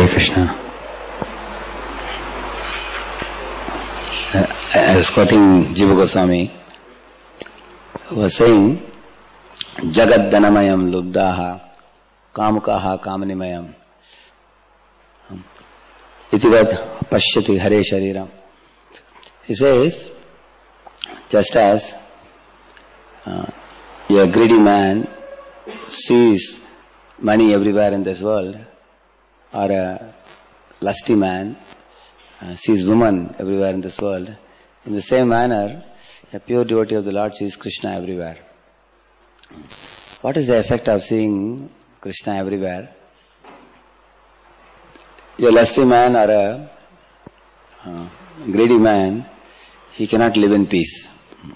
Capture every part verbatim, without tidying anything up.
Hare Krishna. Uh, I was quoting Jiva Goswami, who was saying, Jagad Danamayam Lubdaha Kamukaha Kamanimayam Itivad Pashyati Hare Shariram. He says, just as uh, a greedy man sees money everywhere in this world, or a lusty man uh, sees woman everywhere in this world, in the same manner, a pure devotee of the Lord sees Krishna everywhere. What is the effect of seeing Krishna everywhere? A lusty man or a uh, greedy man, he cannot live in peace.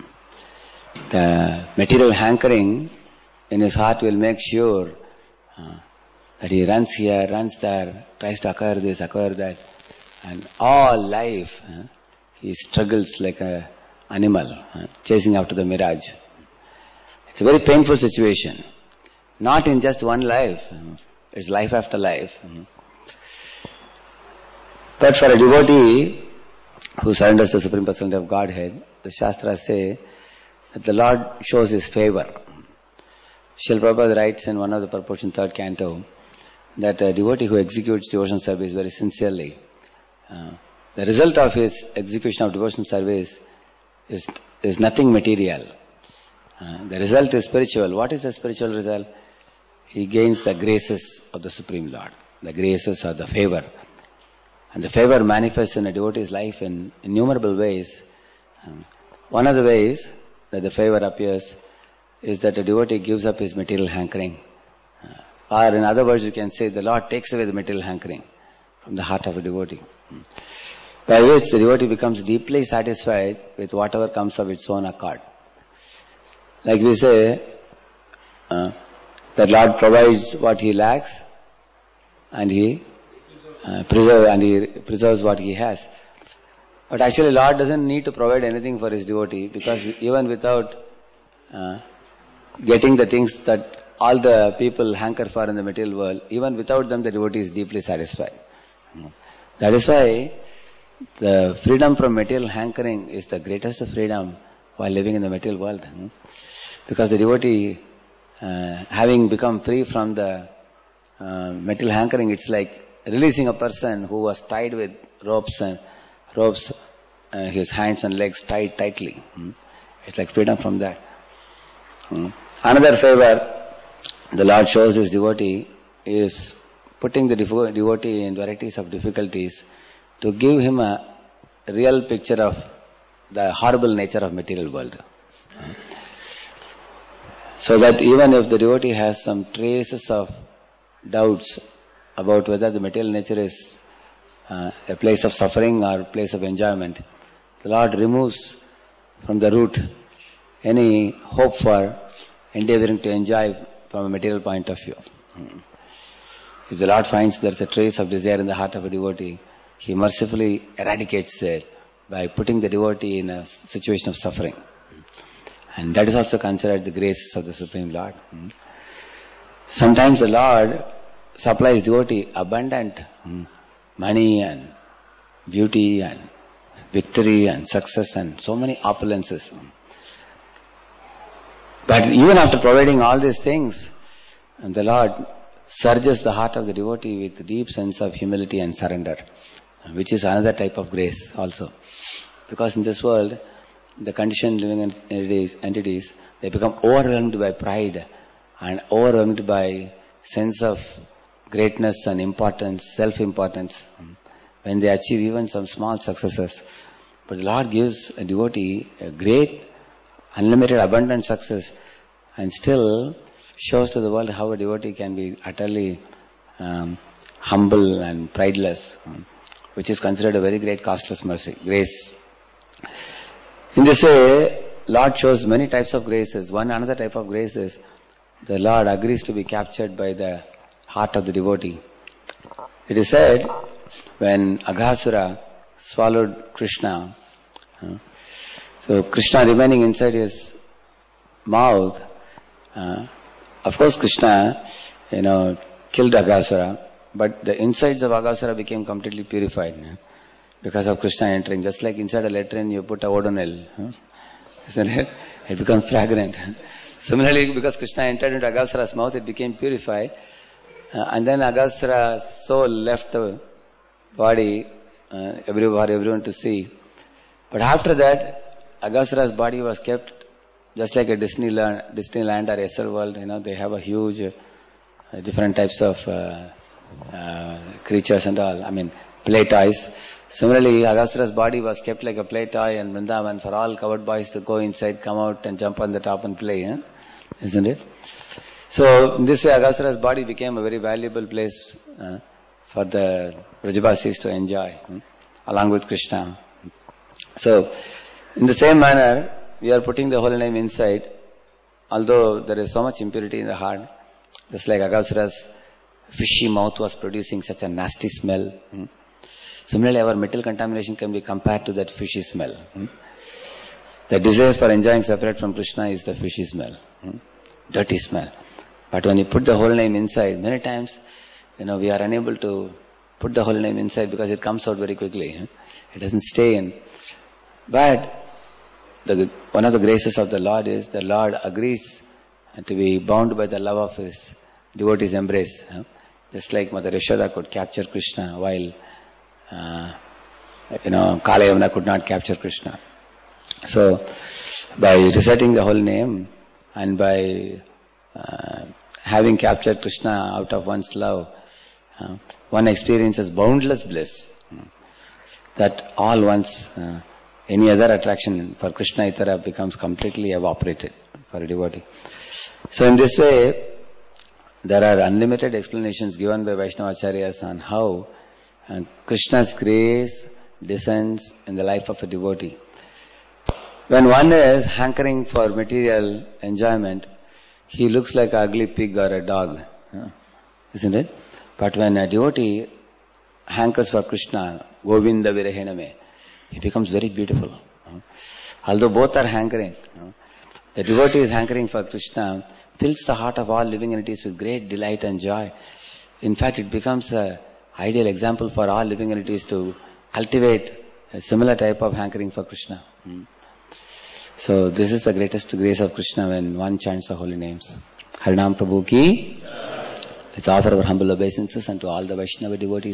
The material hankering in his heart will make sure uh, that he runs here, runs there, tries to acquire this, acquire that, and all life uh, he struggles like an animal uh, chasing after the mirage. It's a very painful situation. Not in just one life, uh, it's life after life. Uh. But for a devotee who surrenders to the Supreme Personality of Godhead, the Shastras say that the Lord shows His favor. Srila Prabhupada writes in one of the purports in third canto that a devotee who executes devotional service very sincerely, uh, the result of his execution of devotional service is, is nothing material. Uh, the result is spiritual. What is the spiritual result? He gains the graces of the Supreme Lord. The graces or the favor. And the favor manifests in a devotee's life in innumerable ways. Um, one of the ways that the favor appears is that a devotee gives up his material hankering. Uh, or in other words, you can say the Lord takes away the material hankering from the heart of a devotee. Um, by which the devotee becomes deeply satisfied with whatever comes of its own accord. Like we say, uh, that Lord provides what He lacks and He uh, preserve and He preserves what He has. But actually Lord doesn't need to provide anything for His devotee, because even without uh, getting the things that all the people hanker for in the material world, even without them the devotee is deeply satisfied. That is why the freedom from material hankering is the greatest freedom while living in the material world. Because the devotee, uh, having become free from the uh, material hankering, it's like releasing a person who was tied with ropes and ropes, uh, his hands and legs tied tightly. It's like freedom from that. Another favor the Lord shows His devotee is putting the devotee in varieties of difficulties to give him a real picture of the horrible nature of material world. So that even if the devotee has some traces of doubts about whether the material nature is uh, a place of suffering or a place of enjoyment, the Lord removes from the root any hope for endeavoring to enjoy from a material point of view. If the Lord finds there is a trace of desire in the heart of a devotee, He mercifully eradicates it by putting the devotee in a situation of suffering. And that is also considered the graces of the Supreme Lord. Sometimes the Lord supplies devotee abundant money and beauty and victory and success and so many opulences. But even after providing all these things, the Lord surges the heart of the devotee with a deep sense of humility and surrender, which is another type of grace also. Because in this world, the conditioned living entities, entities, they become overwhelmed by pride and overwhelmed by sense of greatness and importance, self-importance, when they achieve even some small successes. But the Lord gives a devotee a great, unlimited, abundant success, and still shows to the world how a devotee can be utterly um, humble and prideless, um, which is considered a very great costless mercy, grace. In this way, Lord shows many types of graces. One another type of grace is the Lord agrees to be captured by the heart of the devotee. It is said when Aghasura swallowed Krishna, uh, so Krishna remaining inside his mouth, uh, of course Krishna, you know, killed Aghasura, but the insides of Aghasura became completely purified, huh? Because of Krishna entering. Just like inside a latrine you put a odonil, huh? Isn't it? It becomes fragrant. Similarly, because Krishna entered into Aghasura's mouth, it became purified. Uh, and then Aghasura's soul left the body, uh, everyone, everyone to see. But after that, Aghasura's body was kept just like a Disneyland, Disneyland or S L World. You know, they have a huge, uh, different types of uh, uh, creatures and all. I mean, play toys. Similarly, Aghasura's body was kept like a play toy in Vrindavan for all coward boys to go inside, come out and jump on the top and play, eh? Isn't it? So, in this way, Aghasura's body became a very valuable place uh, for the Vrajabasis to enjoy, hmm, along with Krishna. So, in the same manner, we are putting the holy name inside, although there is so much impurity in the heart, just like Aghasura's fishy mouth was producing such a nasty smell. Hmm. Similarly, our metal contamination can be compared to that fishy smell. Hmm? The desire for enjoying separate from Krishna is the fishy smell, hmm? Dirty smell. But when you put the holy name inside, many times, you know, we are unable to put the holy name inside because it comes out very quickly. Hmm? It doesn't stay in. But the, one of the graces of the Lord is the Lord agrees to be bound by the love of His devotees' embrace. Hmm? Just like Mother Yashoda could capture Krishna while Uh, you know, Kala Yamuna could not capture Krishna. So, by reciting the whole name and by uh, having captured Krishna out of one's love, uh, one experiences boundless bliss. Uh, that all one's, uh, any other attraction for Krishna Itara becomes completely evaporated for a devotee. So, in this way, there are unlimited explanations given by Vaishnavacharyas on how and Krishna's grace descends in the life of a devotee. When one is hankering for material enjoyment, he looks like an ugly pig or a dog, isn't it? But when a devotee hankers for Krishna, Govinda Virahename, he becomes very beautiful. Although both are hankering, the devotee is hankering for Krishna, fills the heart of all living entities with great delight and joy. In fact, it becomes a ideal example for all living entities to cultivate a similar type of hankering for Krishna. Hmm. So this is the greatest grace of Krishna when one chants the holy names. Harinam Prabhu ki. Let's offer our humble obeisances unto all the Vaishnava devotees.